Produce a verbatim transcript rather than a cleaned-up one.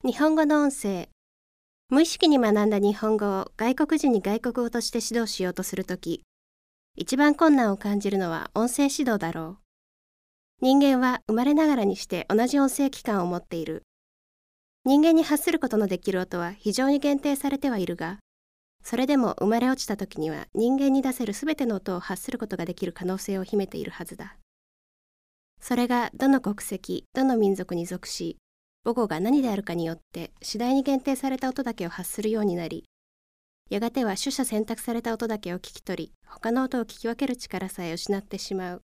日本語の音声。無意識に学んだ日本語を外国人に外国語として指導しようとするとき、一番困難を感じるのは音声指導だろう。人間は生まれながらにして同じ音声器官を持っている。人間に発することのできる音は非常に限定されてはいるが、それでも生まれ落ちたときには人間に出せるすべての音を発することができる可能性を秘めているはずだ。それがどの国籍、どの民族に属し、母語が何であるかによって次第に限定された音だけを発するようになり、やがては取捨選択された音だけを聞き取り、他の音を聞き分ける力さえ失ってしまう。